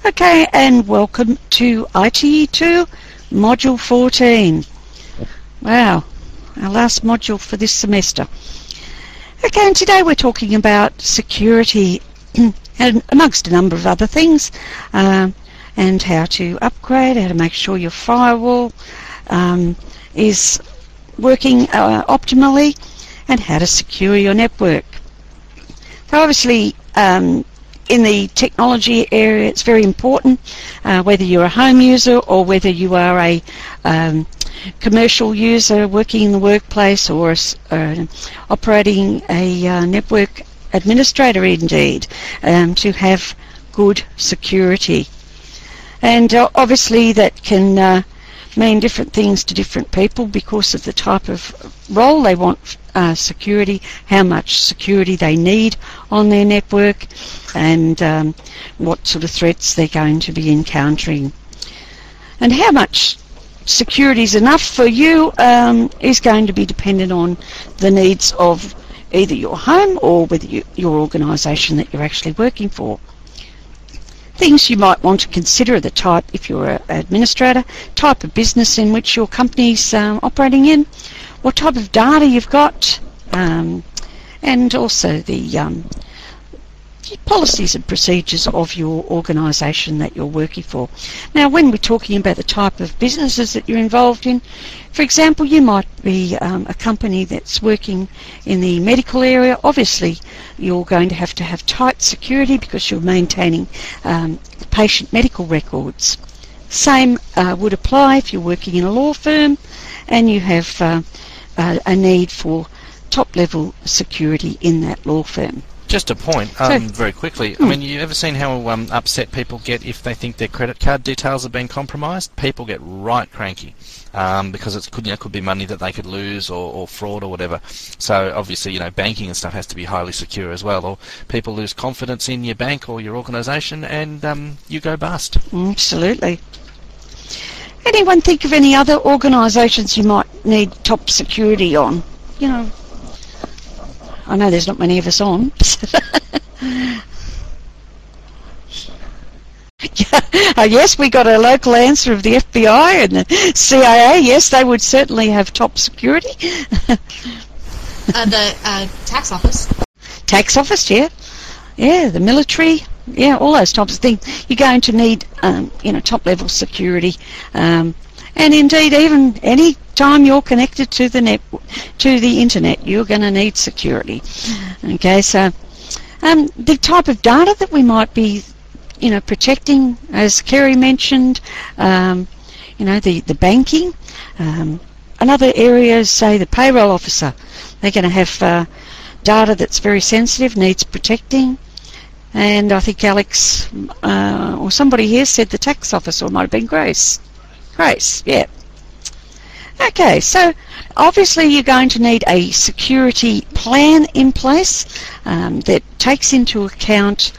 Okay, and welcome to ITE2 Module 14. Wow, our last module for this semester. Okay, and today we're talking about security and amongst a number of other things, and how to upgrade, how to make sure your firewall is working optimally, and how to secure your network. So obviously, in the technology area, it's very important, whether you're a home user or whether you are a commercial user working in the workplace or operating a network administrator indeed, to have good security. And obviously that can mean different things to different people because of the type of role they want security, how much security they need on their network, and what sort of threats they're going to be encountering. And how much security is enough for you is going to be dependent on the needs of either your home or with your organisation that you're actually working for. Things you might want to consider are the type, if you're an administrator, type of business in which your company's operating in, what type of data you've got, and also the policies and procedures of your organisation that you're working for. Now, when we're talking about the type of businesses that you're involved in, for example, you might be a company that's working in the medical area. Obviously, you're going to have tight security because you're maintaining patient medical records. Same would apply if you're working in a law firm and you have a need for top-level security in that law firm. Just a point, very quickly. I mean, you ever seen how upset people get if they think their credit card details have been compromised? People get right cranky because it could be money that they could lose or fraud or whatever. So obviously, banking and stuff has to be highly secure as well. Or people lose confidence in your bank or your organisation, and you go bust. Absolutely. Anyone think of any other organisations you might need top security on? I know there's not many of us on. Yes, we got a local answer of the FBI and the CIA. Yes, they would certainly have top security. The tax office. Tax office, yeah. Yeah, the military. Yeah, all those types of things. You're going to need, top-level security. And indeed, even any time you're connected to the internet, you're going to need security. Okay, so the type of data that we might be, protecting, as Kerry mentioned, the banking. Another area is, say, the payroll officer. They're going to have data that's very sensitive, needs protecting. And I think Alex or somebody here said the tax office, or it might have been Grace. Grace, yeah. Okay, so obviously you're going to need a security plan in place that takes into account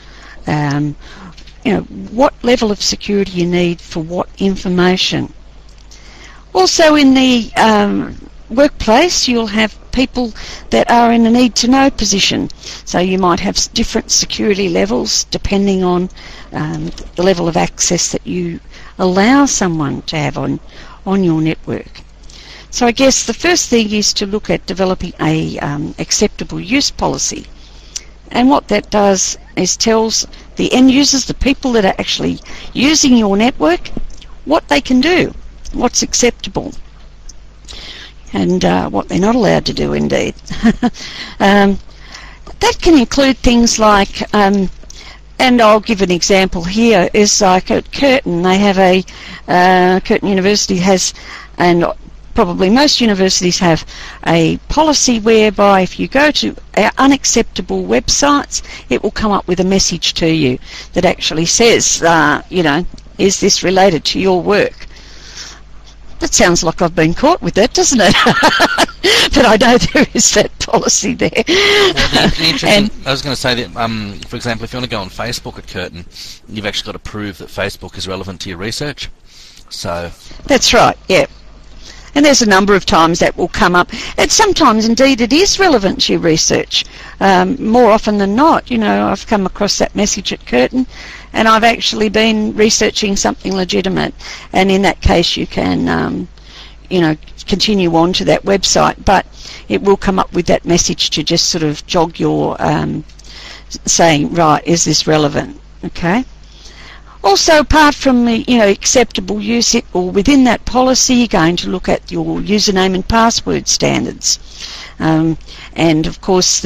what level of security you need for what information. Also in the workplace, you'll have people that are in a need-to-know position. So you might have different security levels depending on the level of access that you allow someone to have on your network. So I guess the first thing is to look at developing a acceptable use policy. And what that does is tells the end users, the people that are actually using your network, what they can do, what's acceptable, and what they're not allowed to do indeed. That can include things like, and I'll give an example here, is like at Curtin. They have Curtin University has, and probably most universities have, a policy whereby if you go to unacceptable websites, it will come up with a message to you that actually says, is this related to your work? That sounds like I've been caught with that, doesn't it? But I know there is that policy there. I was going to say that, for example, if you want to go on Facebook at Curtin, you've actually got to prove that Facebook is relevant to your research. So that's right, yeah. And there's a number of times that will come up. And sometimes, indeed, it is relevant to your research. More often than not, I've come across that message at Curtin, and I've actually been researching something legitimate, and in that case you can continue on to that website, but it will come up with that message to just sort of jog your saying, right, is this relevant? Okay. Also, apart from the acceptable use, or within that policy, you're going to look at your username and password standards, and of course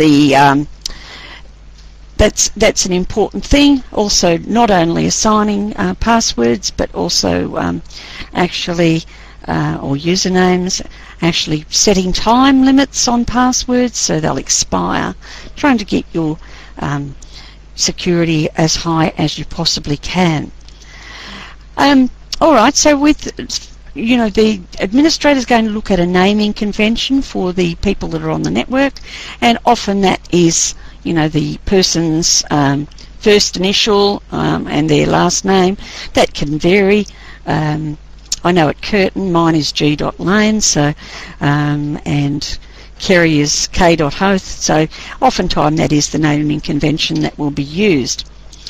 that's an important thing. Also, not only assigning passwords, but also or usernames, actually setting time limits on passwords so they'll expire, trying to get your security as high as you possibly can. Alright, so with the administrator is going to look at a naming convention for the people that are on the network, and often that is the person's first initial and their last name. That can vary. I know at Curtin mine is G.Lane, so and Kerry is K.Hoth, so oftentimes that is the naming convention that will be used.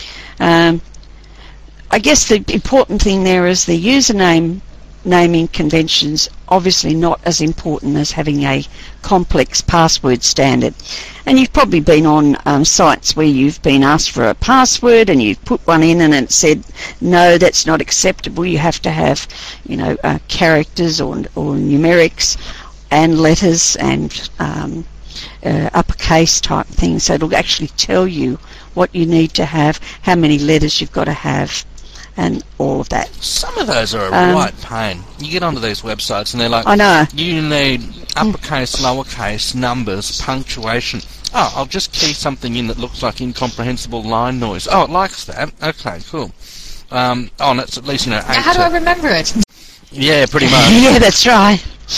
I guess the important thing there is the username naming conventions, obviously not as important as having a complex password standard. And you've probably been on sites where you've been asked for a password and you've put one in and it said, no, that's not acceptable. You have to have, characters or numerics and letters and uppercase type things. So it'll actually tell you what you need to have, how many letters you've got to have, and all of that. Some of those are a right pain. You get onto these websites and they're like, I know. You need uppercase, lowercase, numbers, punctuation. Oh, I'll just key something in that looks like incomprehensible line noise. Oh, it likes that. Okay, cool. And it's at least, 8 How do I remember it? Yeah, pretty much. Yeah, that's right.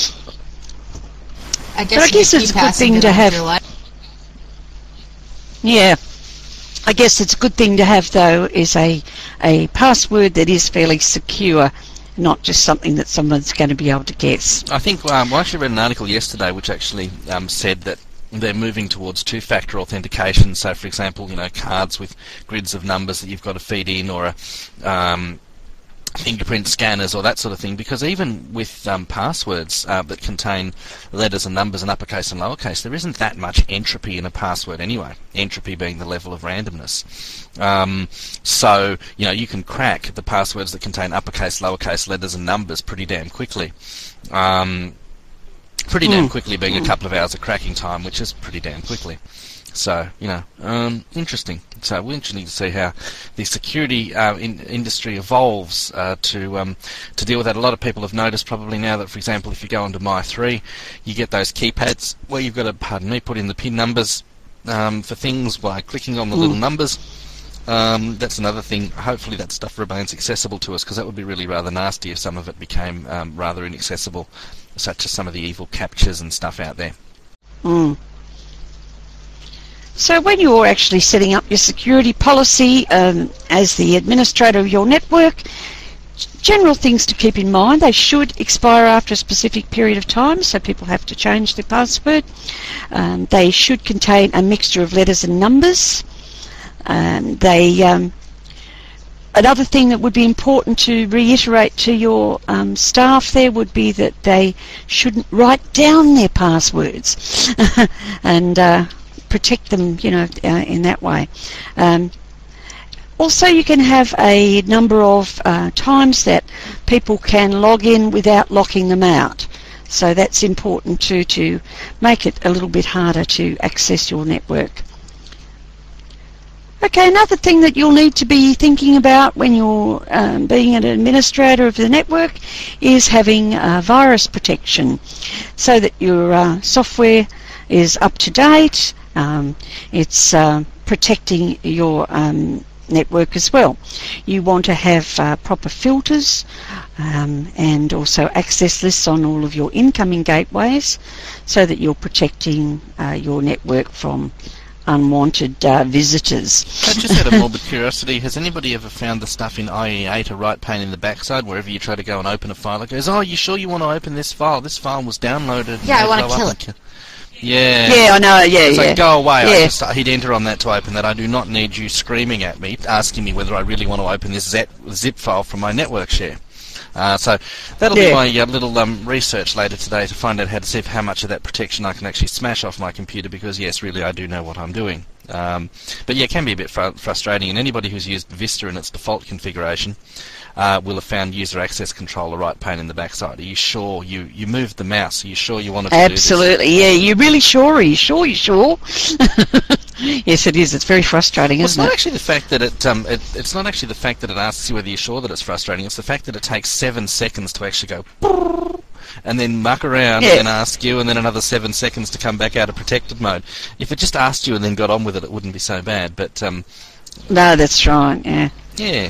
I But I guess it's a good thing to have. Yeah. I guess it's a good thing to have, though, is a password that is fairly secure, not just something that someone's going to be able to guess. I think I actually read an article yesterday which actually said that they're moving towards two-factor authentication. So, for example, cards with grids of numbers that you've got to feed in, or a fingerprint scanners or that sort of thing, because even with passwords that contain letters and numbers and uppercase and lowercase, there isn't that much entropy in a password anyway, entropy being the level of randomness. So you can crack the passwords that contain uppercase, lowercase, letters and numbers pretty damn quickly. Pretty damn quickly being a couple of hours of cracking time, which is pretty damn quickly. So, interesting. So we're interesting to see how the security industry evolves to deal with that. A lot of people have noticed probably now that, for example, if you go onto My3, you get those keypads where you've got to, put in the PIN numbers for things by clicking on the little numbers. That's another thing. Hopefully that stuff remains accessible to us, because that would be really rather nasty if some of it became rather inaccessible, such as some of the evil captures and stuff out there. So when you're actually setting up your security policy as the administrator of your network, general things to keep in mind: they should expire after a specific period of time, so people have to change their password. They should contain a mixture of letters and numbers. Another thing that would be important to reiterate to your staff there would be that they shouldn't write down their passwords and protect them, in that way. Also, you can have a number of times that people can log in without locking them out. So that's important too, to make it a little bit harder to access your network. Okay, another thing that you'll need to be thinking about when you're being an administrator of the network is having virus protection, so that your software is up to date. It's protecting your network as well. You want to have proper filters and also access lists on all of your incoming gateways, so that you're protecting your network from unwanted visitors. Just out of morbid curiosity, has anybody ever found the stuff in IE8 a right pain in the backside? Wherever you try to go and open a file, it goes, "Oh, you sure you want to open this file? This file was downloaded." Yeah, I want to kill it. Yeah. Yeah, I know. Yeah, so yeah. Go away. Yeah. I just hit enter on that to open that. I do not need you screaming at me, asking me whether I really want to open this zip file from my network share. So that'll be my little research later today to find out how to see how much of that protection I can actually smash off my computer, because yes, really I do know what I'm doing. But yeah, it can be a bit frustrating, and anybody who's used Vista in its default configuration will have found user access control a right pain in the backside. Are you sure you moved the mouse? Are you sure you wanted to do this? Absolutely, yeah. You're really sure? Are you sure? You sure? Yes, it is. It's very frustrating, well, isn't it? It's not actually the fact that it's not actually the fact that it asks you whether you're sure that it's frustrating. It's the fact that it takes 7 seconds to actually go brrr, and then muck around and then ask you, and then another 7 seconds to come back out of protected mode. If it just asked you and then got on with it, it wouldn't be so bad. But no, that's right. Yeah. Yeah.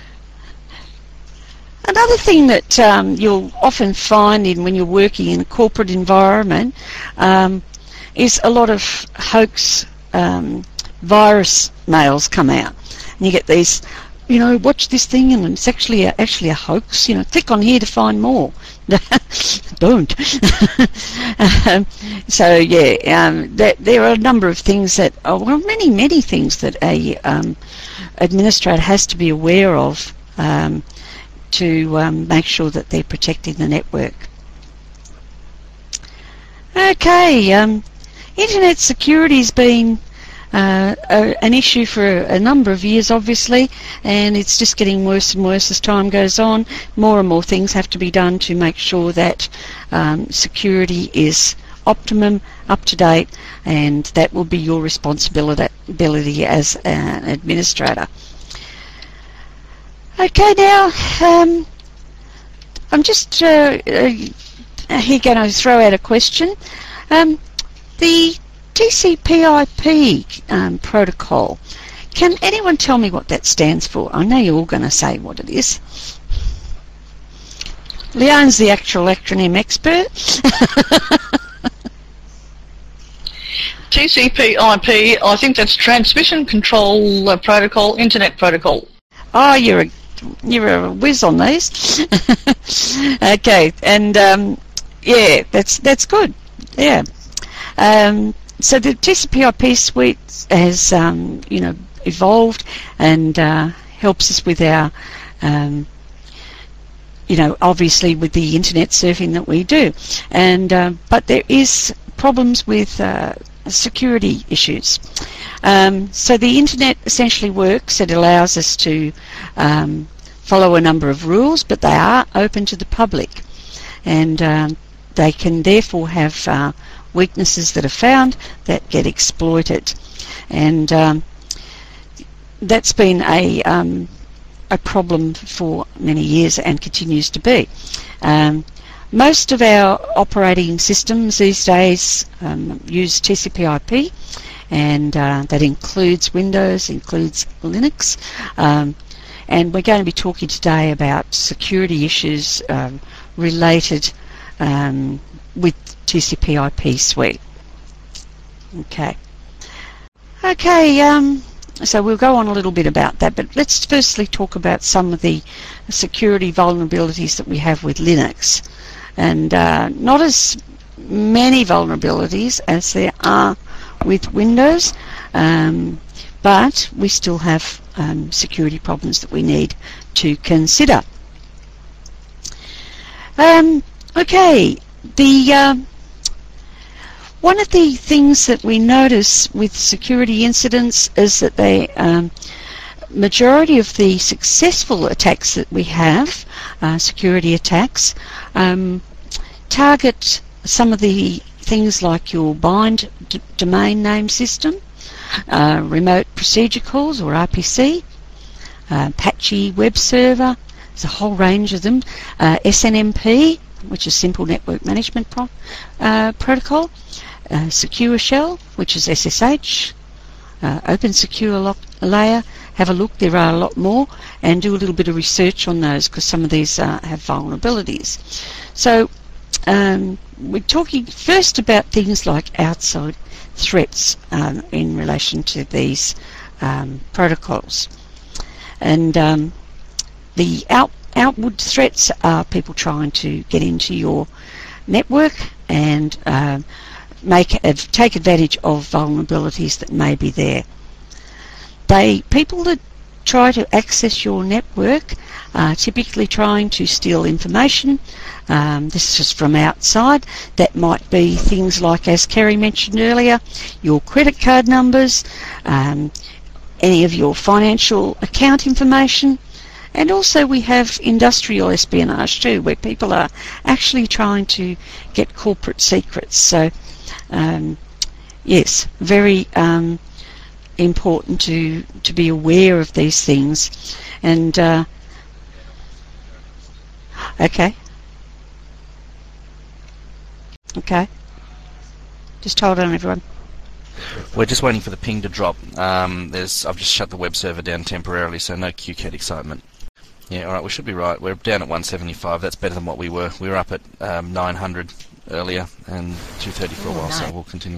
Another thing that you'll often find when you're working in a corporate environment is a lot of hoax virus mails come out, and you get these, watch this thing and it's actually a hoax. Click on here to find more. Don't. So yeah, there are a number of things that, many things that a administrator has to be aware of. To make sure that they're protecting the network. Okay, internet security has been an issue for a number of years, obviously, and it's just getting worse and worse as time goes on. More and more things have to be done to make sure that security is optimum, up to date, and that will be your responsibility as an administrator. Okay, now I'm just here going to throw out a question. The TCP/IP protocol, can anyone tell me what that stands for? I know you're all going to say what it is. Leone's the actual acronym expert. TCP/IP, I think that's Transmission Control Protocol, Internet Protocol. Oh, you're a whiz on these. Okay, and yeah, that's good. Yeah. So the TCP/IP suite has evolved and helps us with our obviously with the internet surfing that we do, and but there is problems with security issues. So the internet essentially works. It allows us to follow a number of rules, but they are open to the public, and they can therefore have weaknesses that are found that get exploited, and that's been a problem for many years and continues to be. Most of our operating systems these days use TCP/IP, and that includes Windows, includes Linux, and we're going to be talking today about security issues related with TCP/IP suite. Okay. So we'll go on a little bit about that, but let's firstly talk about some of the security vulnerabilities that we have with Linux. And not as many vulnerabilities as there are with Windows, but we still have security problems that we need to consider. Okay, one of the things that we notice with security incidents is that the majority of the successful attacks that we have, security attacks, target some of the things like your bind domain name system, remote procedure calls or RPC, Apache web server, there's a whole range of them, SNMP, which is Simple Network Management Protocol, Secure Shell, which is SSH, Open Secure Layer. Have a look, there are a lot more, and do a little bit of research on those because some of these have vulnerabilities. So we're talking first about things like outside threats in relation to these protocols. And the outward threats are people trying to get into your network and take advantage of vulnerabilities that may be there. People that try to access your network are typically trying to steal information. This is from outside. That might be things like, as Kerry mentioned earlier, your credit card numbers, any of your financial account information, and also we have industrial espionage too, where people are actually trying to get corporate secrets. So yes, very important to be aware of these things. And okay, just hold on, everyone. We're just waiting for the ping to drop. I've just shut the web server down temporarily, so no QCAT excitement. Yeah, all right, we should be right. We're down at 175. That's better than what we were. We were up at 900 earlier and 230 for a while, so we'll continue.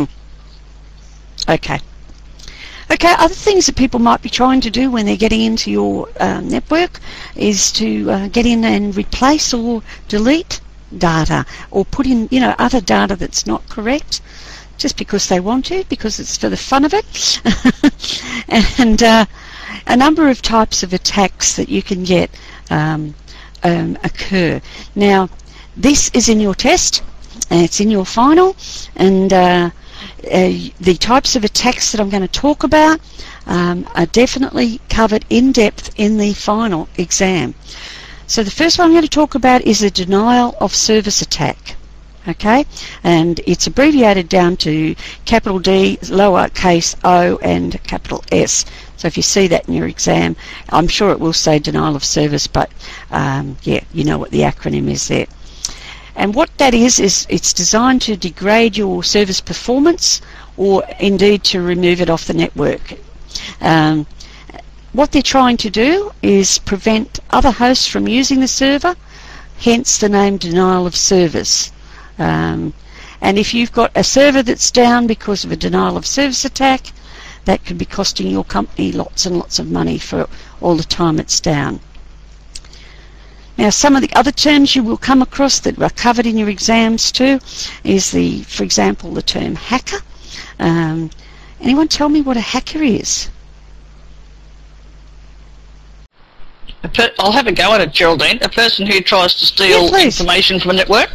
Okay. Other things that people might be trying to do when they're getting into your network is to get in and replace or delete data, or put in, other data that's not correct, just because they want to, because it's for the fun of it. And a number of types of attacks that you can get occur. Now, this is in your test, and it's in your final, and the types of attacks that I'm going to talk about are definitely covered in depth in the final exam. So the first one I'm going to talk about is a denial of service attack. Okay, and it's abbreviated down to capital D, lowercase o, and capital S. So if you see that in your exam, I'm sure it will say denial of service, but yeah, you know what the acronym is there. And what that is it's designed to degrade your service performance, or indeed to remove it off the network. What they're trying to do is prevent other hosts from using the server, hence the name denial of service. And if you've got a server that's down because of a denial of service attack, that could be costing your company lots and lots of money for all the time it's down. Now, some of the other terms you will come across that are covered in your exams too is for example, the term hacker. Anyone tell me what a hacker is? I'll have a go at it, Geraldine. A person who tries to steal information from a network?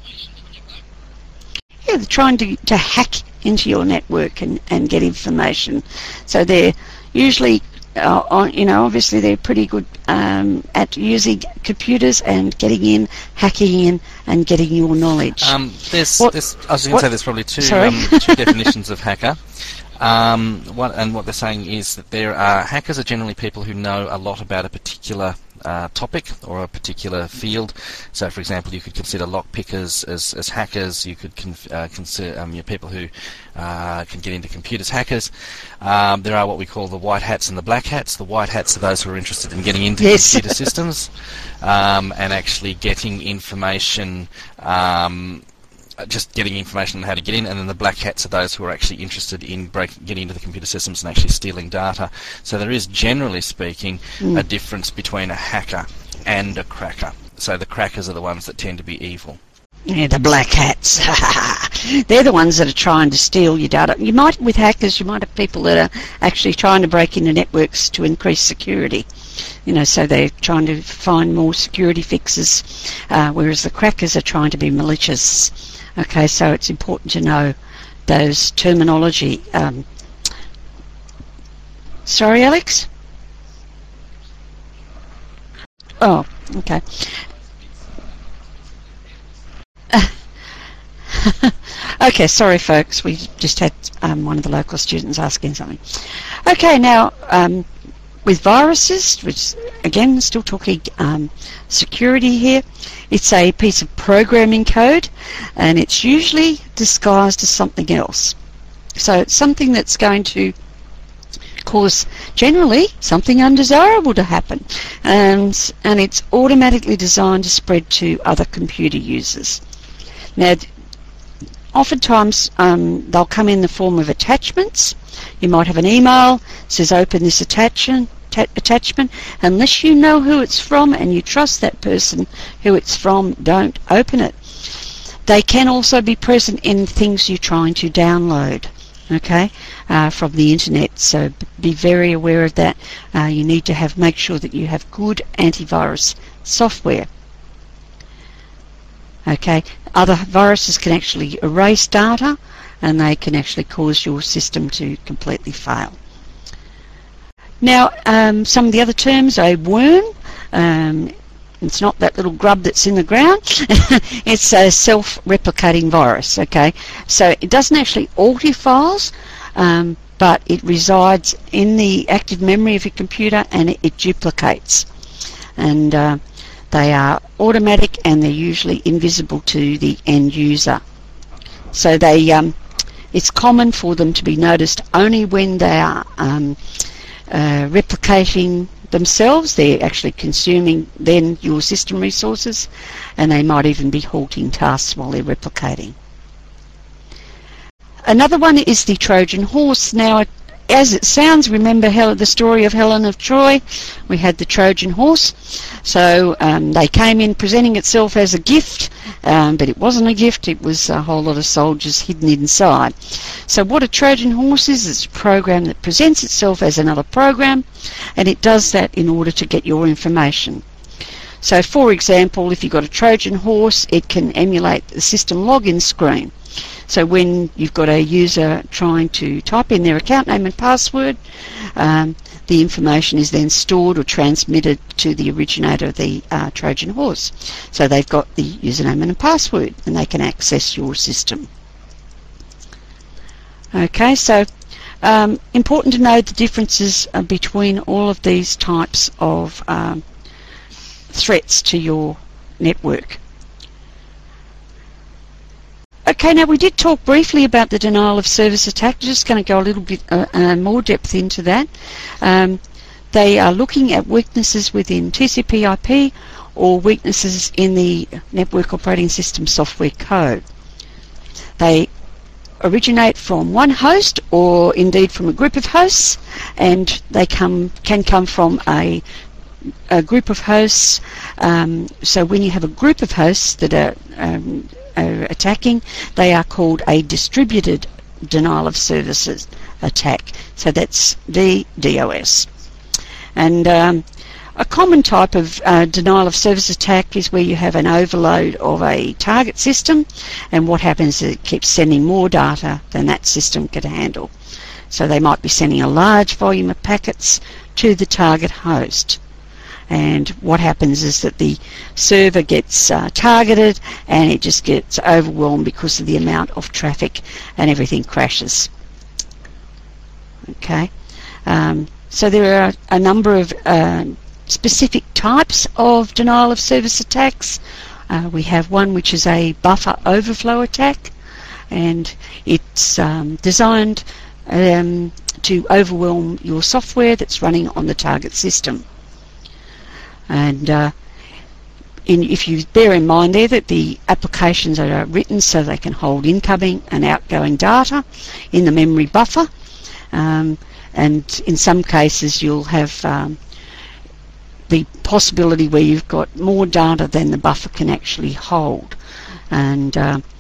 Yeah, they're trying to hack into your network and get information. So they're usually, obviously they're pretty good at using computers and getting in, hacking in, and getting your knowledge. I was going to say there's probably two definitions of hacker. What they're saying is that hackers are generally people who know a lot about a particular topic or a particular field. So, for example, you could consider lockpickers as hackers. You could consider people who can get into computers hackers. There are what we call the white hats and the black hats. The white hats are those who are interested in getting into computer systems and actually getting information. Just getting information on how to get in, and then the black hats are those who are actually interested in getting into the computer systems and actually stealing data. So there is, generally speaking, a difference between a hacker and a cracker. So the crackers are the ones that tend to be evil. Yeah, the black hats. They're the ones that are trying to steal your data. With hackers, you might have people that are actually trying to break into networks to increase security. So they're trying to find more security fixes, whereas the crackers are trying to be malicious. Okay, so it's important to know those terminology. Sorry, Alex? Oh, okay. Okay, sorry folks, we just had one of the local students asking something. Okay, now with viruses, which again, still talking security here, it's a piece of programming code, and it's usually disguised as something else. So it's something that's going to cause, generally, something undesirable to happen, and it's automatically designed to spread to other computer users. Now, oftentimes they'll come in the form of attachments. You might have an email that says open this attachment. Unless you know who it's from and you trust that person who it's from, don't open it. They can also be present in things you're trying to download, okay, from the internet. So be very aware of that. You need to make sure that you have good antivirus software. Okay, other viruses can actually erase data, and they can actually cause your system to completely fail. Now, some of the other terms: a worm. It's not that little grub that's in the ground. It's a self-replicating virus. Okay, so it doesn't actually alter files, but it resides in the active memory of your computer, and it duplicates. And they are automatic, and they're usually invisible to the end user. So it's common for them to be noticed only when they are replicating themselves. They're actually consuming then your system resources, and they might even be halting tasks while they're replicating. Another one is the Trojan horse. Now, as it sounds, remember the story of Helen of Troy? We had the Trojan horse. So they came in presenting itself as a gift, but it wasn't a gift. It was a whole lot of soldiers hidden inside. So what a Trojan horse is, it's a program that presents itself as another program, and it does that in order to get your information. So for example, if you've got a Trojan horse, it can emulate the system login screen. So when you've got a user trying to type in their account name and password, the information is then stored or transmitted to the originator of the Trojan horse. So they've got the username and a password, and they can access your system. Okay, so important to know the differences between all of these types of threats to your network. Okay, now we did talk briefly about the denial of service attack. I'm just going to go a little bit more depth into that. They are looking at weaknesses within TCP/IP or weaknesses in the network operating system software code. They originate from one host or indeed from a group of hosts, and they can come from a group of hosts. So when you have a group of hosts that are attacking, they are called a distributed denial of services attack. So that's DDoS. And a common type of denial of service attack is where you have an overload of a target system, and what happens is it keeps sending more data than that system could handle. So they might be sending a large volume of packets to the target host. And what happens is that the server gets targeted, and it just gets overwhelmed because of the amount of traffic, and everything crashes. Okay, so there are a number of specific types of denial of service attacks. We have one which is a buffer overflow attack, and it's designed to overwhelm your software that's running on the target system. And if you bear in mind there that the applications are written so they can hold incoming and outgoing data in the memory buffer, and in some cases you'll have the possibility where you've got more data than the buffer can actually hold, and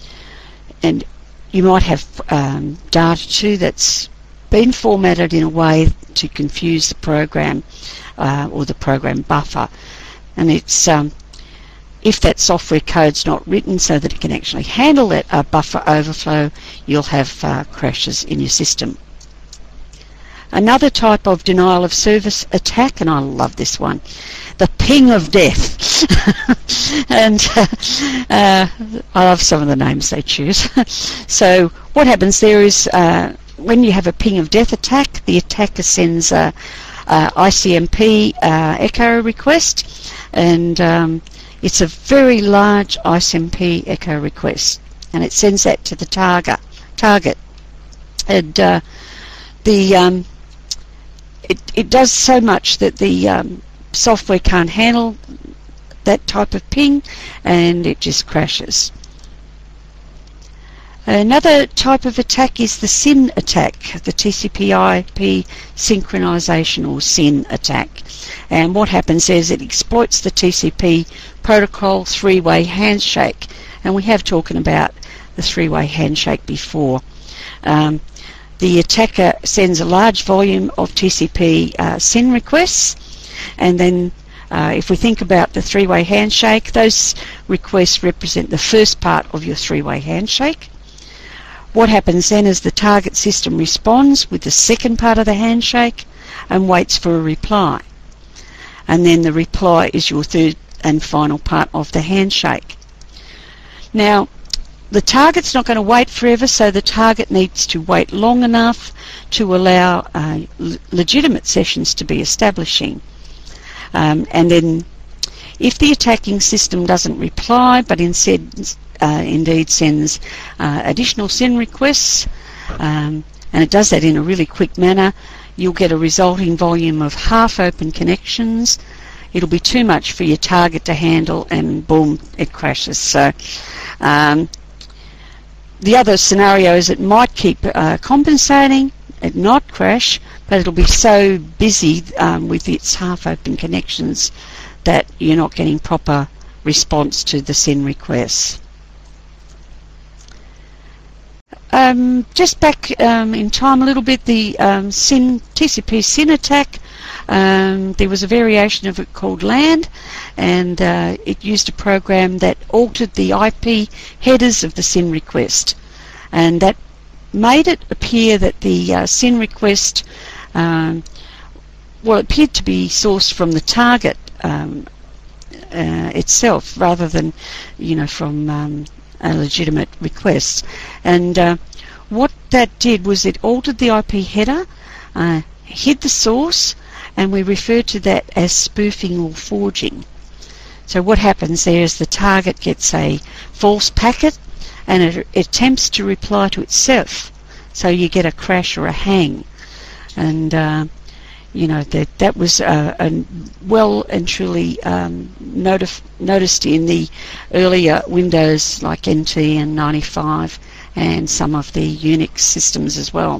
you might have data too that's been formatted in a way to confuse the program or the program buffer, and it's if that software code's not written so that it can actually handle that buffer overflow, you'll have crashes in your system. Another type of denial of service attack, and I love this one, the ping of death. And I love some of the names they choose. So what happens there is when you have a ping of death attack, the attacker sends a ICMP echo request, and it's a very large ICMP echo request, and it sends that to the target. And it does so much that the software can't handle that type of ping, and it just crashes. Another type of attack is the SYN attack, the TCP/IP synchronization or SYN attack. And what happens is it exploits the TCP protocol three-way handshake. And we have talked about the three-way handshake before. The attacker sends a large volume of TCP SYN requests, and then if we think about the three-way handshake, those requests represent the first part of your three-way handshake. What happens then is the target system responds with the second part of the handshake and waits for a reply. And then the reply is your third and final part of the handshake. Now, the target's not going to wait forever, so the target needs to wait long enough to allow legitimate sessions to be establishing. And then if the attacking system doesn't reply but indeed sends additional SYN requests, and it does that in a really quick manner, you'll get a resulting volume of half-open connections. It'll be too much for your target to handle, and boom, it crashes. So the other scenario is it might keep compensating, it not crash, but it'll be so busy with its half-open connections that you're not getting proper response to the SYN requests. Just back in time a little bit, the TCP SYN attack, there was a variation of it called LAND, and it used a program that altered the IP headers of the SYN request, and that made it appear that the SYN request appeared to be sourced from the target itself rather than from a legitimate request. And what that did was it altered the IP header, hid the source, and we refer to that as spoofing or forging. So what happens there is the target gets a false packet and it attempts to reply to itself, so you get a crash or a hang. And that was well and truly noticed in the earlier Windows like NT and 95 and some of the Unix systems as well.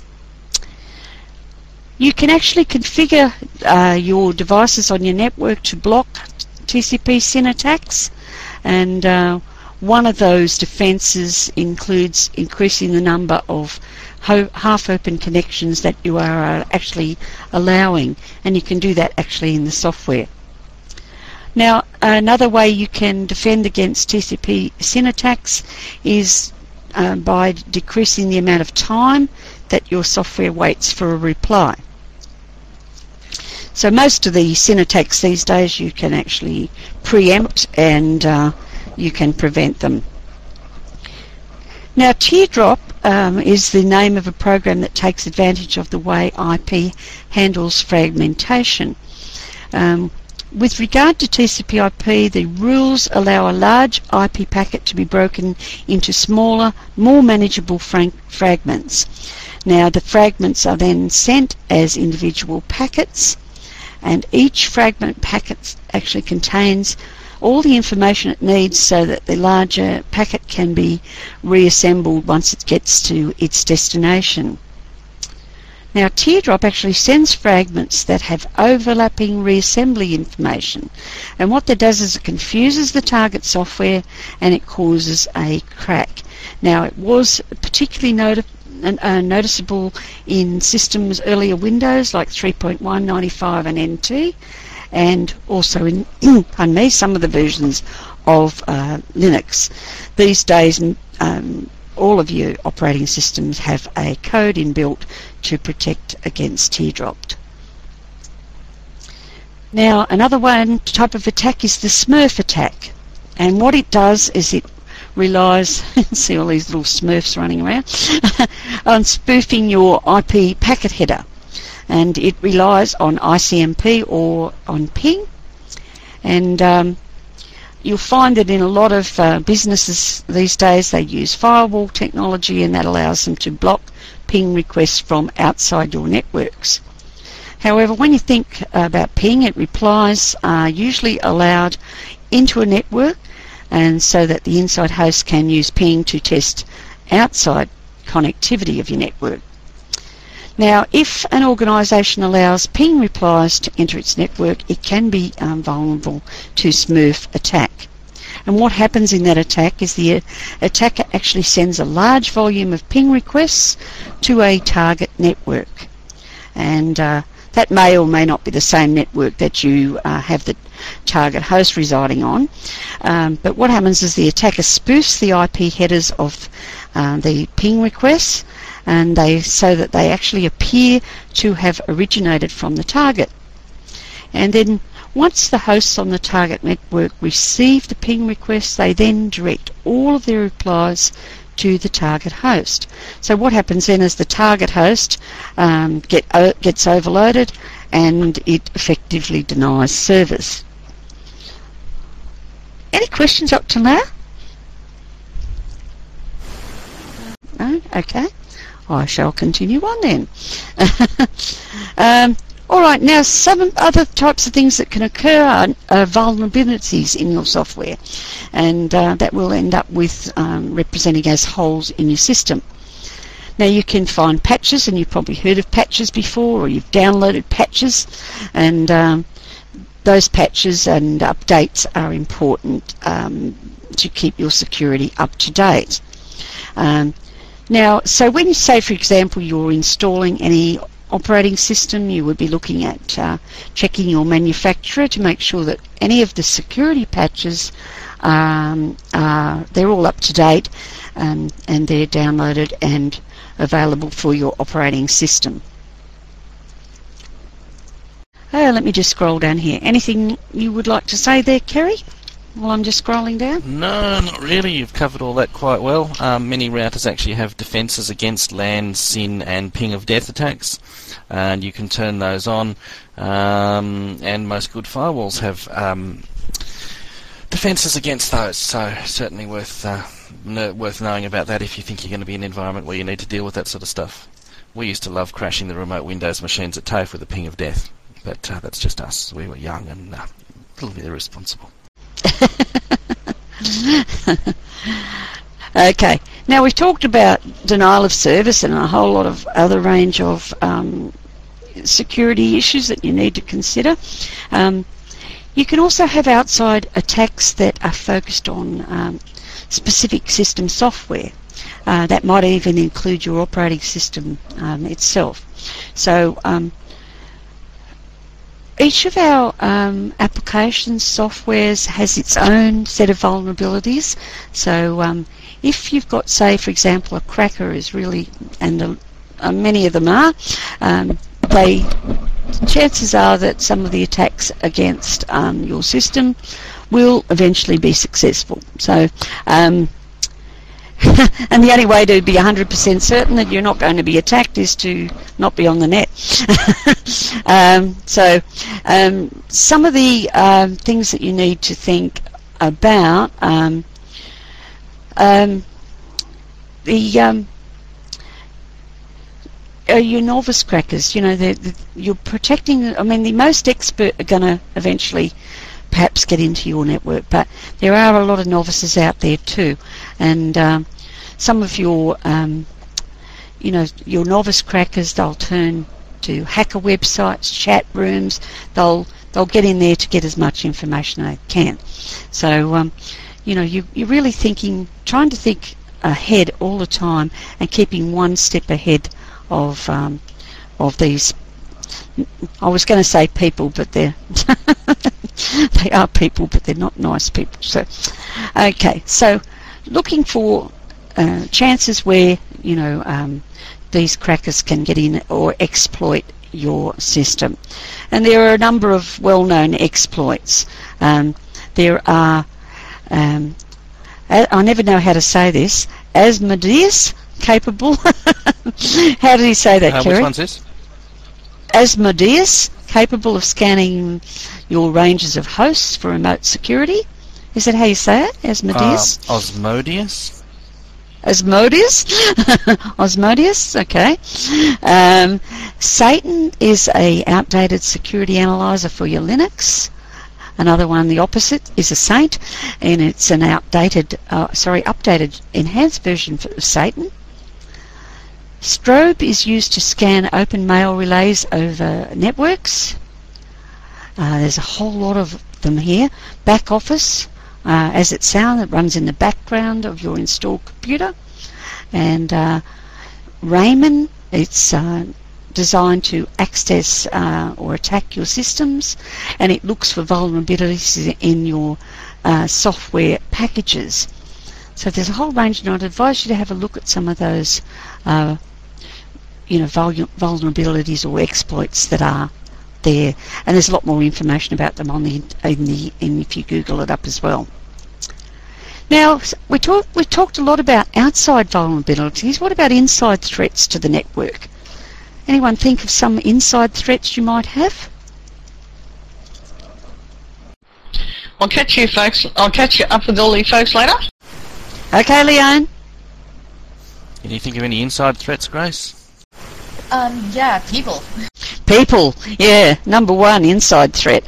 You can actually configure your devices on your network to block TCP SYN attacks, and one of those defenses includes increasing the number of half-open connections that you are actually allowing, and you can do that actually in the software. Now, another way you can defend against TCP SYN attacks is by decreasing the amount of time that your software waits for a reply. So most of the SYN attacks these days you can actually preempt, and you can prevent them. Now, Teardrop is the name of a program that takes advantage of the way IP handles fragmentation. With regard to TCP/IP, the rules allow a large IP packet to be broken into smaller, more manageable fragments. Now, the fragments are then sent as individual packets, and each fragment packet actually contains all the information it needs so that the larger packet can be reassembled once it gets to its destination. Now, Teardrop actually sends fragments that have overlapping reassembly information, and what that does is it confuses the target software and it causes a crack. Now, it was particularly noticeable in systems earlier Windows like 3.1, 95 and NT, and also in some of the versions of Linux. These days all of your operating systems have a code inbuilt to protect against Teardrop. Now, another type of attack is the Smurf attack, and what it does is it relies, see all these little Smurfs running around, on spoofing your IP packet header, and it relies on ICMP or on ping, and you'll find that in a lot of businesses these days they use firewall technology, and that allows them to block ping requests from outside your networks. However, when you think about ping, replies are usually allowed into a network, and so that the inside host can use ping to test outside connectivity of your network. Now, if an organisation allows ping replies to enter its network, it can be vulnerable to smurf attack. And what happens in that attack is the attacker actually sends a large volume of ping requests to a target network. And that may or may not be the same network that you have the target host residing on. But what happens is the attacker spoofs the IP headers of the ping requests, and so that they actually appear to have originated from the target. And then once the hosts on the target network receive the ping requests, they then direct all of their replies to the target host. So what happens then is the target host gets overloaded, and it effectively denies service. Any questions up to now? No? Okay. I shall continue on then. Alright, now some other types of things that can occur are vulnerabilities in your software, and that will end up with representing as holes in your system. Now you can find patches, and you've probably heard of patches before, or you've downloaded patches, and those patches and updates are important to keep your security up to date. Now, so when you say, for example, you're installing any operating system, you would be looking at checking your manufacturer to make sure that any of the security patches they're all up to date, and they're downloaded and available for your operating system. Let me just scroll down here. Anything you would like to say there, Kerry, while I'm just scrolling down? No, not really. You've covered all that quite well. Many routers actually have defences against LAN, SYN and ping of death attacks, and you can turn those on, and most good firewalls have defences against those, so certainly worth knowing about that if you think you're going to be in an environment where you need to deal with that sort of stuff. We used to love crashing the remote Windows machines at TAFE with a ping of death, but that's just us. We were young and a little bit irresponsible. Okay, now we've talked about denial of service and a whole lot of other range of security issues that you need to consider. You can also have outside attacks that are focused on specific system software. That might even include your operating system itself. So each of our applications, softwares, has its own set of vulnerabilities. So if you've got, say, for example, a cracker is really, and many of them are, chances are that some of the attacks against your system will eventually be successful. So and the only way to be 100% certain that you're not going to be attacked is to not be on the net. So some of the things that you need to think about, your novice crackers. You know, you're protecting. I mean, the most expert are going to eventually perhaps get into your network, but there are a lot of novices out there too, and some of your your novice crackers, they'll turn to hacker websites, chat rooms. They'll get in there to get as much information as they can. So you're really trying to think ahead all the time and keeping one step ahead of these. I was going to say people, but they're they are people, but they're not nice people. So, okay, so looking for chances where these crackers can get in or exploit your system, and there are a number of well-known exploits. There are I never know how to say this. Asmodeus capable. How did he say that, Kerry? Which one's this? Asmodeus, capable of scanning your ranges of hosts for remote security. Is that how you say it? Asmodeus? Osmodeus? Asmodeus? Osmodeus, okay. Satan is a outdated security analyzer for your Linux. Another one, the opposite, is a saint, and it's an updated enhanced version of Satan. Strobe is used to scan open mail relays over networks. There's a whole lot of them here. Back office, as it sounds, it runs in the background of your installed computer. And Raymond, it's designed to access or attack your systems, and it looks for vulnerabilities in your software packages. So there's a whole range, and I'd advise you to have a look at some of those vulnerabilities or exploits that are there, and there's a lot more information about them on if you Google it up as well. Now, we talked a lot about outside vulnerabilities. What about inside threats to the network? Anyone think of some inside threats you might have? I'll catch you folks. I'll catch you up with all you folks later. Okay, Leanne. Can you think of any inside threats, Grace? Yeah, people. People, yeah, number one inside threat.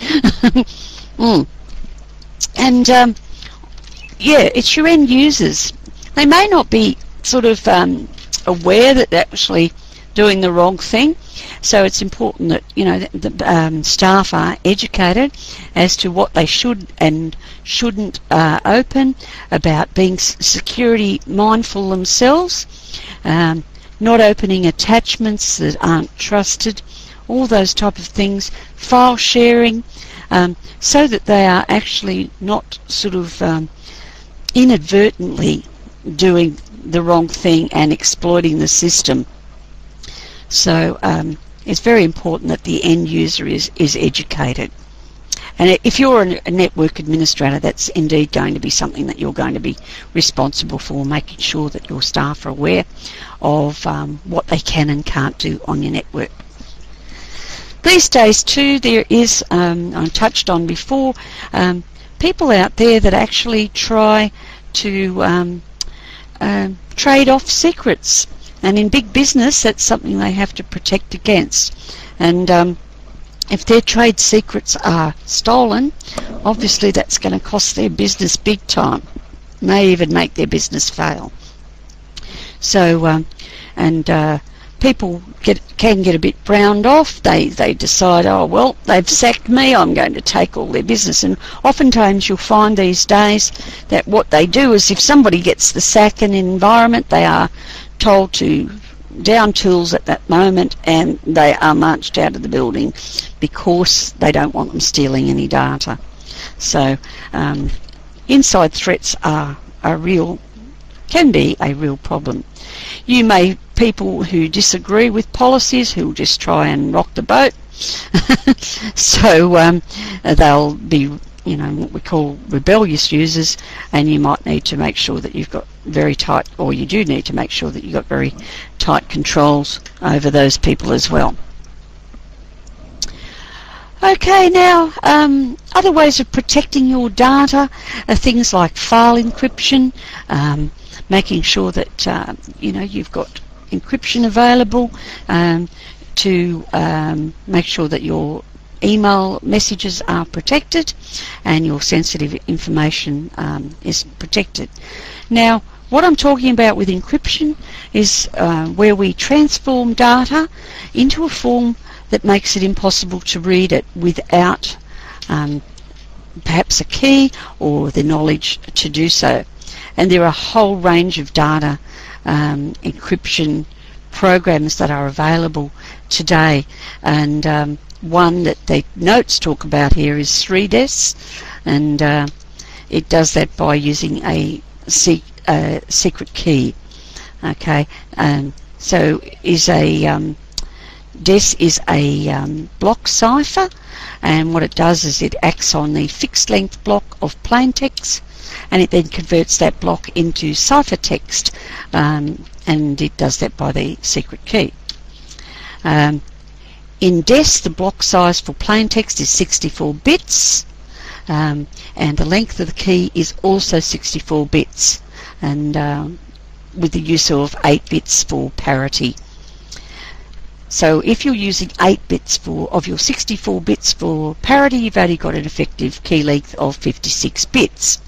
And yeah, it's your end users. They may not be sort of aware that they're actually doing the wrong thing, so it's important that the staff are educated as to what they should and shouldn't open, about being security mindful themselves, not opening attachments that aren't trusted, all those type of things, file sharing, so that they are actually not sort of inadvertently doing the wrong thing and exploiting the system. So it's very important that the end user is educated. And if you're a network administrator, that's indeed going to be something that you're going to be responsible for, making sure that your staff are aware of what they can and can't do on your network. These days too, there is, I touched on before, people out there that actually try to trade off secrets. And in big business, that's something they have to protect against. And if their trade secrets are stolen, obviously that's going to cost their business big time. May even make their business fail. So, people can get a bit browned off. They decide, oh well, they've sacked me, I'm going to take all their business. And oftentimes you'll find these days that what they do is, if somebody gets the sack in an environment, they are told to down tools at that moment, and they are marched out of the building because they don't want them stealing any data. So inside threats can be a real problem. You may people who disagree with policies who will just try and rock the boat. So they'll be what we call rebellious users, and you might need to make sure that you've got very tight, or you do need to make sure that you've got very tight controls over those people as well. Okay, now other ways of protecting your data are things like file encryption, making sure that you've got encryption available to make sure that your email messages are protected and your sensitive information is protected. Now, what I'm talking about with encryption is where we transform data into a form that makes it impossible to read it without perhaps a key or the knowledge to do so. And there are a whole range of data encryption programs that are available today, and one that the notes talk about here is 3DES, and it does that by using a secret key. Okay, so DES is a block cipher, and what it does is it acts on the fixed length block of plain text, and it then converts that block into ciphertext, and it does that by the secret key. In DES, the block size for plain text is 64 bits, and the length of the key is also 64 bits, and with the use of 8 bits for parity. So if you're using 8 bits of your 64 bits for parity, you've only got an effective key length of 56 bits.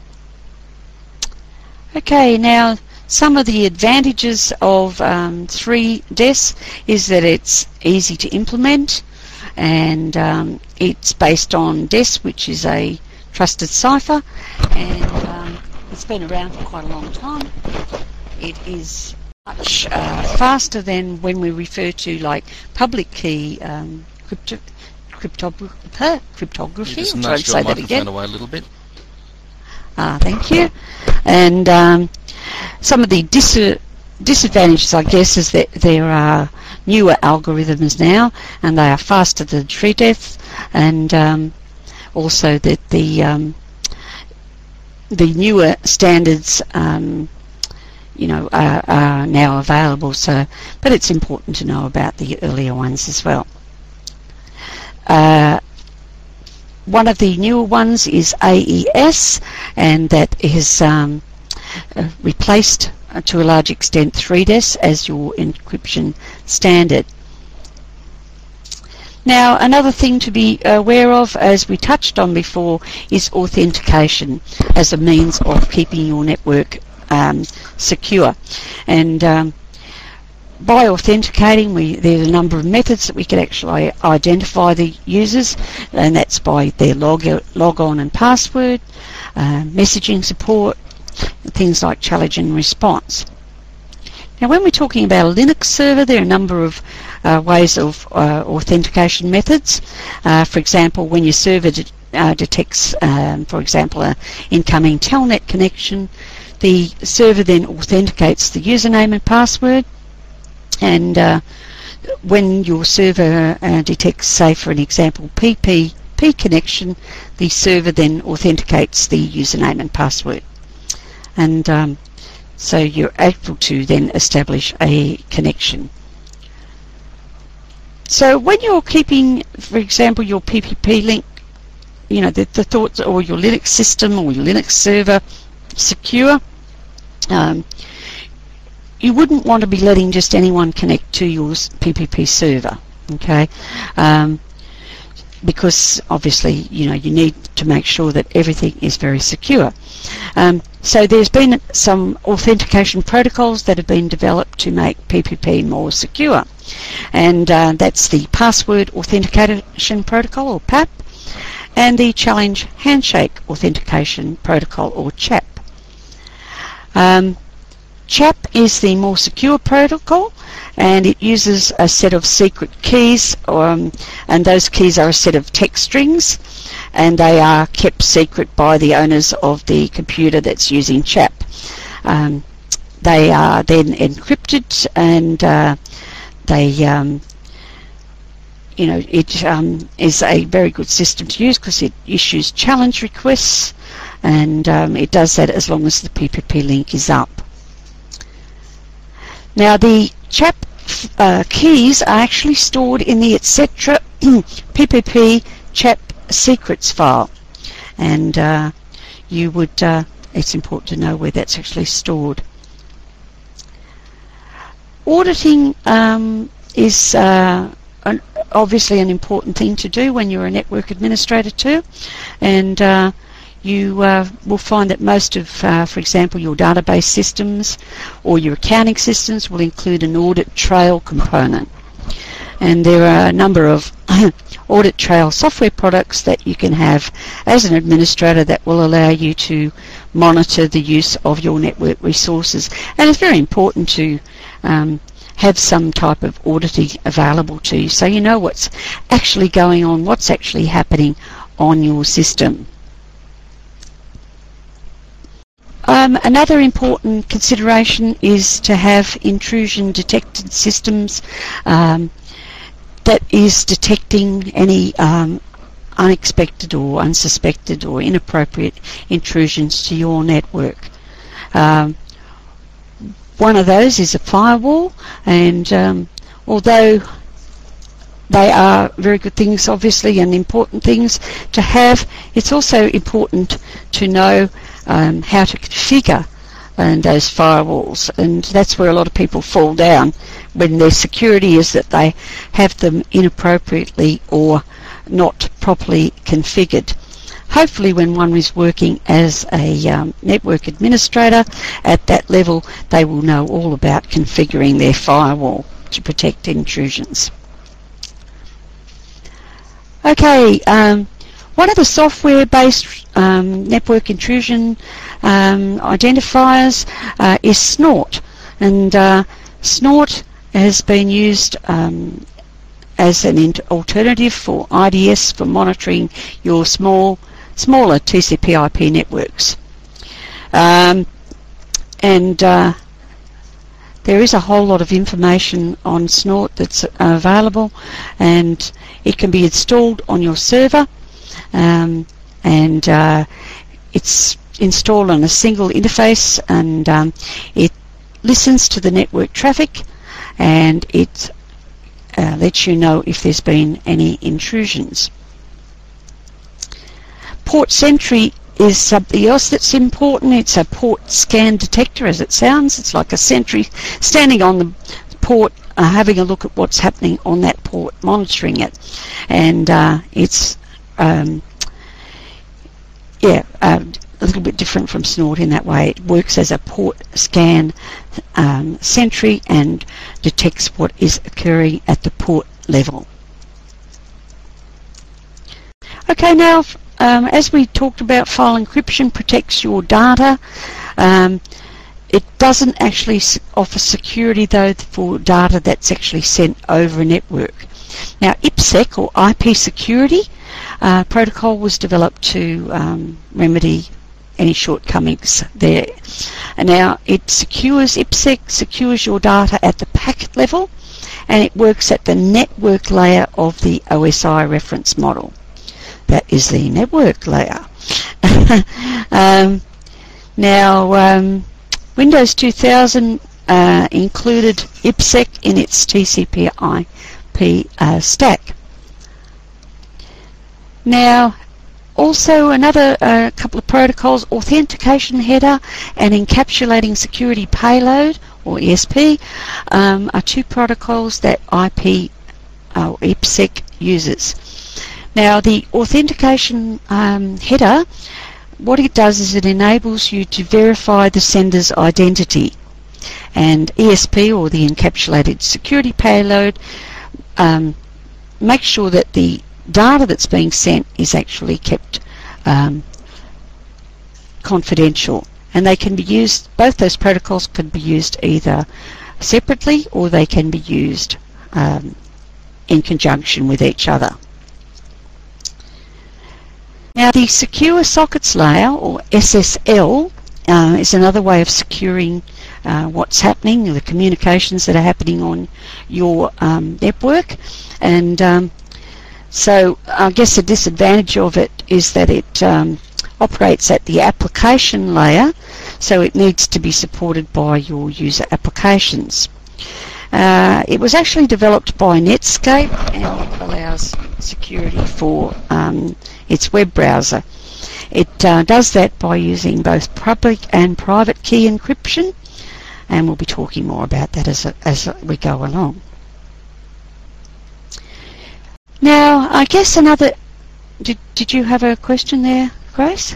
Okay, now some of the advantages of 3DES is that it's easy to implement, and it's based on DES, which is a trusted cipher, and it's been around for quite a long time. It is much faster than when we refer to like public key cryptography. You just I'm trying to say that again. Away a little bit. Thank you. And some of the disadvantages, I guess, is that there are newer algorithms now, and they are faster than 3DES, and also that the newer standards, you know, are now available. So, but it's important to know about the earlier ones as well. One of the newer ones is AES, and that is replaced to a large extent 3DES as your encryption standard. Now, another thing to be aware of, as we touched on before, is authentication as a means of keeping your network secure. And by authenticating, there's a number of methods that we can actually identify the users, and that's by their log on and password, messaging support, things like challenge and response. Now, when we're talking about a Linux server, there are a number of ways of authentication methods. For example, when your server detects, for example, an incoming telnet connection, the server then authenticates the username and password. And when your server detects, say for an example, PPP connection, the server then authenticates the username and password. And so you're able to then establish a connection. So when you're keeping, for example, your PPP link, you know, the thoughts, or your Linux system or your Linux server secure, you wouldn't want to be letting just anyone connect to your PPP server, okay? Because obviously, you know, you need to make sure that everything is very secure. So there's been some authentication protocols that have been developed to make PPP more secure, and that's the Password Authentication Protocol, or PAP, and the Challenge Handshake Authentication Protocol, or CHAP. CHAP is the more secure protocol, and it uses a set of secret keys, and those keys are a set of text strings, and they are kept secret by the owners of the computer that's using CHAP. They are then encrypted, and they, you know, it is a very good system to use because it issues challenge requests, and it does that as long as the PPP link is up. Now, the CHAP keys are actually stored in the etc. PPP CHAP secrets file, and you would it's important to know where that's actually stored. Auditing is obviously an important thing to do when you're a network administrator too, and you will find that most of, for example, your database systems or your accounting systems will include an audit trail component. And there are a number of audit trail software products that you can have as an administrator that will allow you to monitor the use of your network resources. And it's very important to have some type of auditing available to you so you know what's actually going on, what's actually happening on your system. Another important consideration is to have intrusion detected systems that is detecting any unexpected or unsuspected or inappropriate intrusions to your network. One of those is a firewall, and although they are very good things, obviously, and important things to have, it's also important to know how to configure and those firewalls, and that's where a lot of people fall down when their security is that they have them inappropriately or not properly configured. Hopefully when one is working as a network administrator at that level, they will know all about configuring their firewall to protect intrusions. Okay, one of the software-based network intrusion identifiers is Snort, and Snort has been used as an alternative for IDS for monitoring your smaller TCP/IP networks. There is a whole lot of information on Snort that's available, and it can be installed on your server, and it's installed on a single interface, and it listens to the network traffic, and it lets you know if there's been any intrusions. Port Sentry is something else that's important. It's a port scan detector, as it sounds. It's like a sentry standing on the port, having a look at what's happening on that port, monitoring it. And it's a little bit different from Snort in that way. It works as a port scan sentry and detects what is occurring at the port level. Okay, now as we talked about, file encryption protects your data. It doesn't actually offer security though for data that's actually sent over a network. Now IPsec, or IP security protocol, was developed to remedy any shortcomings there. And now IPsec secures your data at the packet level, and it works at the network layer of the OSI reference model. That is the network layer. Windows 2000 included IPsec in its TCP/IP stack. Now, also another couple of protocols, authentication header and encapsulating security payload, or ESP, are two protocols that IPsec uses. Now, the authentication header, what it does is it enables you to verify the sender's identity, and ESP, or the encapsulated security payload, makes sure that the data that's being sent is actually kept confidential, and they can be used, both those protocols can be used either separately or they can be used in conjunction with each other. Now, the Secure Sockets Layer, or SSL, is another way of securing what's happening, the communications that are happening on your network. And so I guess the disadvantage of it is that it operates at the application layer, so it needs to be supported by your user applications. It was actually developed by Netscape, and it allows security for its web browser. It does that by using both public and private key encryption, and we'll be talking more about that as we go along. Now, I guess another... Did you have a question there, Grace?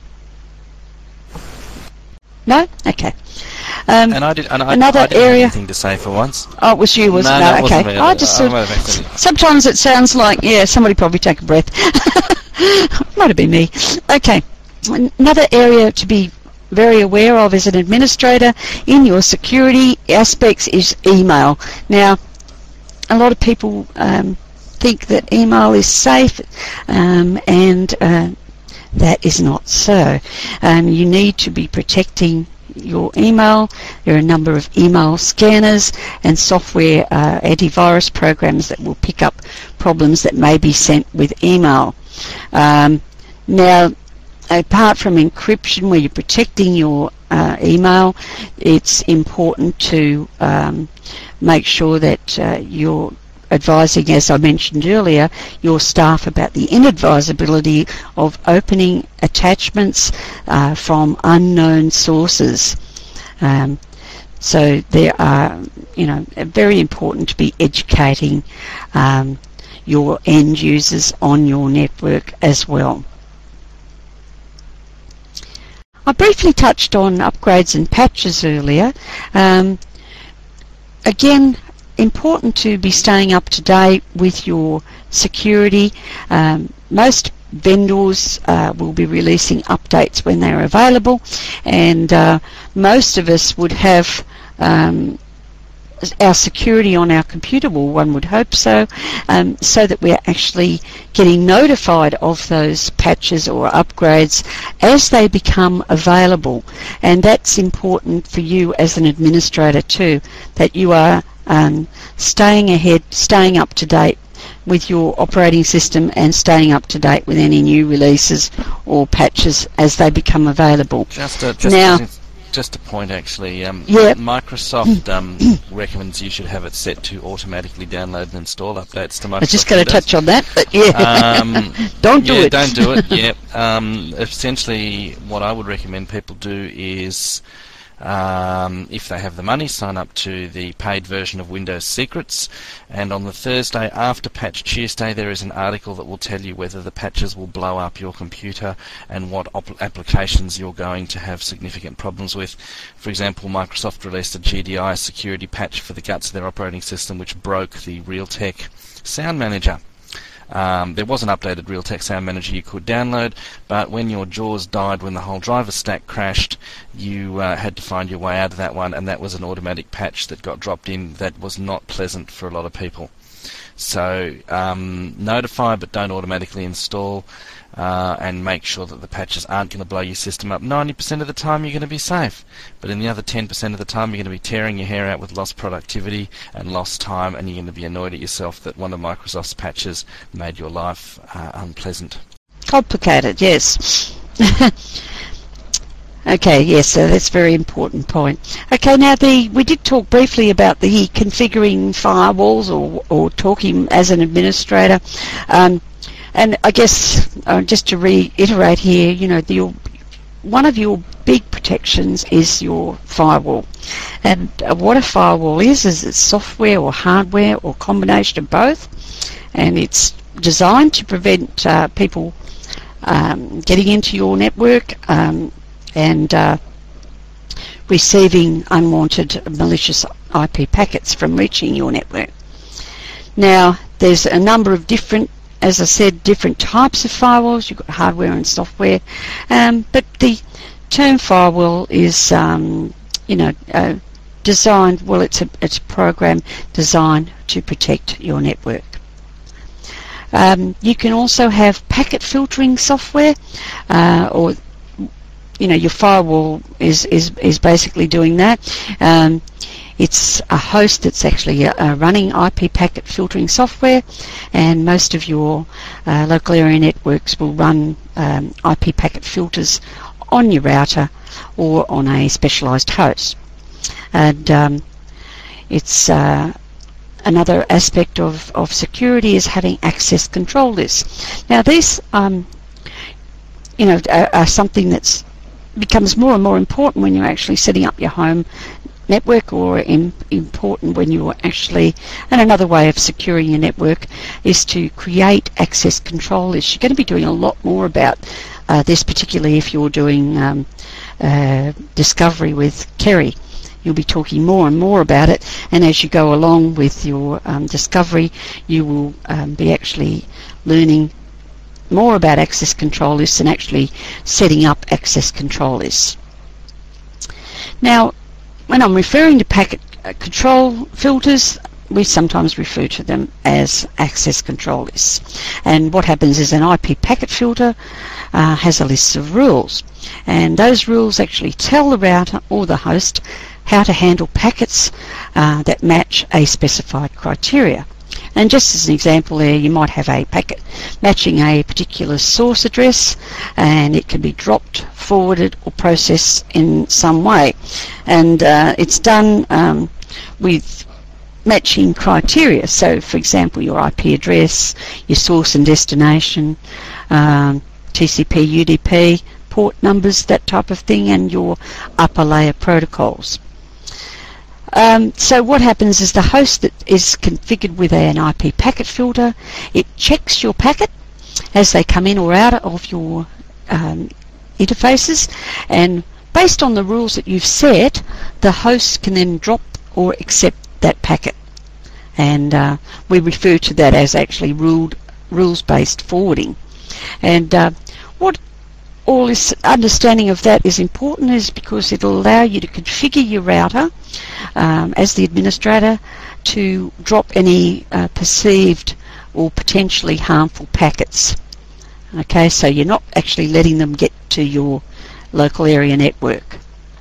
No? Okay. Another area. Anything to say for once? Oh, it was you, wasn't it? No, okay. Wasn't I just sometimes it sounds like, yeah, somebody probably take a breath. Might have been me. Okay. Another area to be very aware of as an administrator in your security aspects is email. Now, a lot of people think that email is safe, and that is not so. You need to be protecting your email. There are a number of email scanners and software antivirus programs that will pick up problems that may be sent with email. Now, apart from encryption, where you're protecting your email, it's important to make sure that you're advising, as I mentioned earlier, your staff about the inadvisability of opening attachments from unknown sources. So there are, very important to be educating your end users on your network as well. I briefly touched on upgrades and patches earlier. Again, important to be staying up to date with your security. Most vendors will be releasing updates when they're available, and most of us would have our security on our computer, well, one would hope so, so that we're actually getting notified of those patches or upgrades as they become available. And that's important for you as an administrator too, that you are staying ahead, staying up to date with your operating system and staying up to date with any new releases or patches as they become available. Just a point, actually. Microsoft recommends you should have it set to automatically download and install updates to Microsoft. I was just going to touch on that, but don't do it. Don't do it. Essentially, what I would recommend people do is, if they have the money, sign up to the paid version of Windows Secrets, and on the Thursday after Patch Tuesday there is an article that will tell you whether the patches will blow up your computer and what applications you're going to have significant problems with. For example, Microsoft released a GDI security patch for the guts of their operating system which broke the Realtek Sound Manager. There was an updated Realtek Sound Manager you could download, but when your JAWS died, when the whole driver stack crashed, you had to find your way out of that one, and that was an automatic patch that got dropped in that was not pleasant for a lot of people. So notify, but don't automatically install, and make sure that the patches aren't going to blow your system up. 90% of the time you're going to be safe, but in the other 10% of the time you're going to be tearing your hair out with lost productivity and lost time, and you're going to be annoyed at yourself that one of Microsoft's patches made your life unpleasant. Complicated, yes. Okay, yes, so that's a very important point. Okay, now we did talk briefly about the configuring firewalls or talking as an administrator. And I guess, just to reiterate here, one of your big protections is your firewall. And what a firewall is it's software or hardware or combination of both. And it's designed to prevent people getting into your network and receiving unwanted malicious IP packets from reaching your network. Now, there's a number of different, as I said, different types of firewalls. You've got hardware and software, but the term firewall is, designed. Well, it's a program designed to protect your network. You can also have packet filtering software, or your firewall is basically doing that. It's a host that's actually running IP packet filtering software, and most of your local area networks will run IP packet filters on your router or on a specialized host. And it's another aspect of security is having access control lists. Now these are something that's becomes more and more important when you're actually setting up your home network, or important when you're actually, and another way of securing your network is to create access control lists. You're going to be doing a lot more about this, particularly if you're doing discovery with Kerry. You'll be talking more and more about it, and as you go along with your discovery, you will be actually learning more about access control lists and actually setting up access control lists. Now, when I'm referring to packet control filters, we sometimes refer to them as access control lists. And what happens is an IP packet filter has a list of rules, and those rules actually tell the router or the host how to handle packets that match a specified criteria. And just as an example there, you might have a packet matching a particular source address, and it can be dropped, forwarded, or processed in some way. And it's done with matching criteria. So, for example, your IP address, your source and destination, TCP, UDP, port numbers, that type of thing, and your upper layer protocols. So what happens is the host that is configured with an IP packet filter, it checks your packet as they come in or out of your interfaces, and based on the rules that you've set, the host can then drop or accept that packet. And we refer to that as actually rules-based forwarding. And what all this understanding of that is important is because it'll allow you to configure your router as the administrator to drop any perceived or potentially harmful packets. Okay, so you're not actually letting them get to your local area network.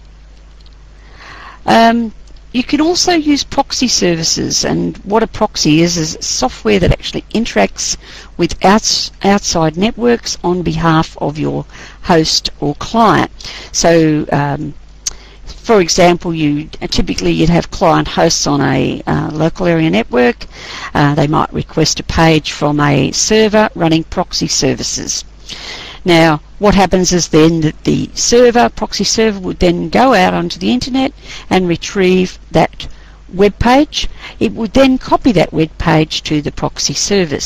You can also use proxy services, and what a proxy is software that actually interacts with outside networks on behalf of your host or client. So, for example, typically you'd have client hosts on a local area network. They might request a page from a server running proxy services. Now, what happens is then that the proxy server would then go out onto the internet and retrieve that web page. It would then copy that web page to the proxy server,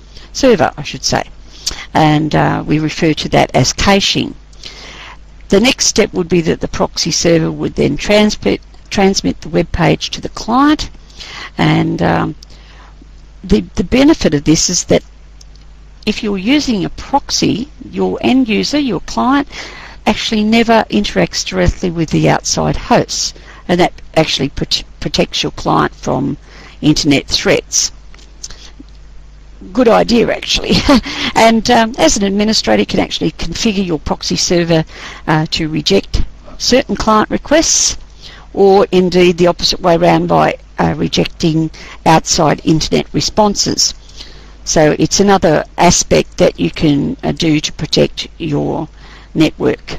and we refer to that as caching. The next step would be that the proxy server would then transmit the web page to the client, and the benefit of this is that if you're using a proxy, your end user, your client, actually never interacts directly with the outside hosts, and that actually protects your client from internet threats. Good idea, actually. And as an administrator, you can actually configure your proxy server to reject certain client requests, or indeed the opposite way around by rejecting outside internet responses. So it's another aspect that you can do to protect your network.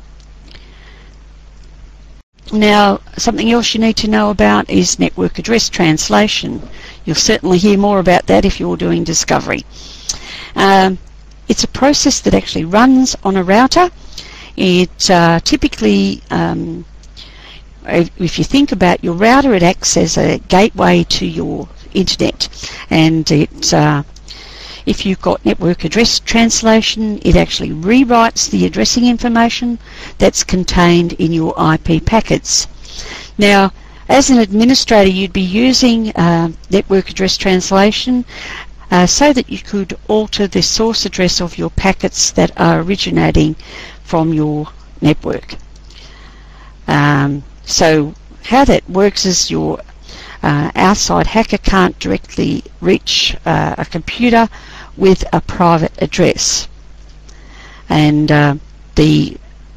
Now, something else you need to know about is network address translation. You'll certainly hear more about that if you're doing discovery. It's a process that actually runs on a router. It typically, if you think about your router, it acts as a gateway to your internet, and if you've got network address translation, it actually rewrites the addressing information that's contained in your IP packets. Now, as an administrator, you'd be using network address translation so that you could alter the source address of your packets that are originating from your network. So how that works is your outside hacker can't directly reach a computer with a private address, and the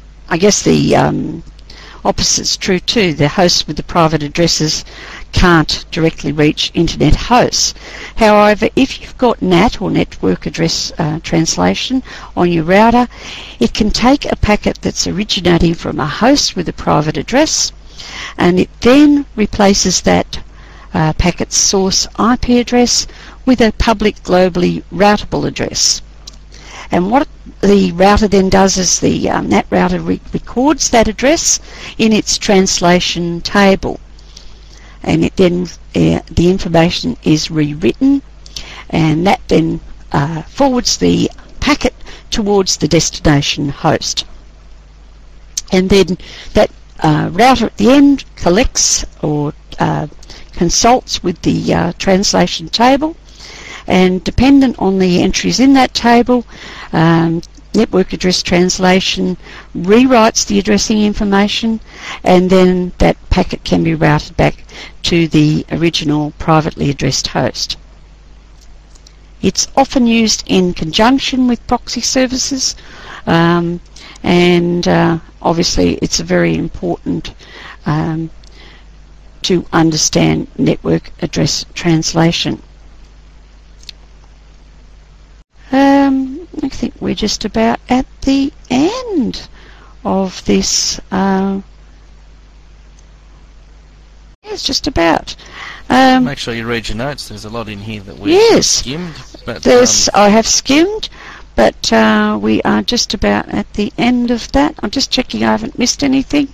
opposite's true too. The hosts with the private addresses can't directly reach internet hosts. However, if you've got NAT or network address translation on your router, it can take a packet that's originating from a host with a private address, and it then replaces that packet's source IP address with a public globally routable address. And what the router then does is the NAT router records that address in its translation table, and it then the information is rewritten, and that then forwards the packet towards the destination host. And then that router at the end collects or consults with the translation table, and dependent on the entries in that table, network address translation rewrites the addressing information, and then that packet can be routed back to the original privately addressed host. It's often used in conjunction with proxy services, and obviously it's very important to understand network address translation. I think we're just about at the end of this. Yes, just about. Make sure you read your notes. There's a lot in here that we've skimmed. But, I have skimmed, But we are just about at the end of that. I'm just checking I haven't missed anything.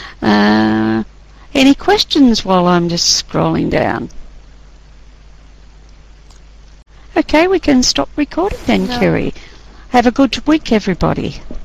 Any questions while I'm just scrolling down? Okay, we can stop recording then, No. Kerry. Have a good week, everybody.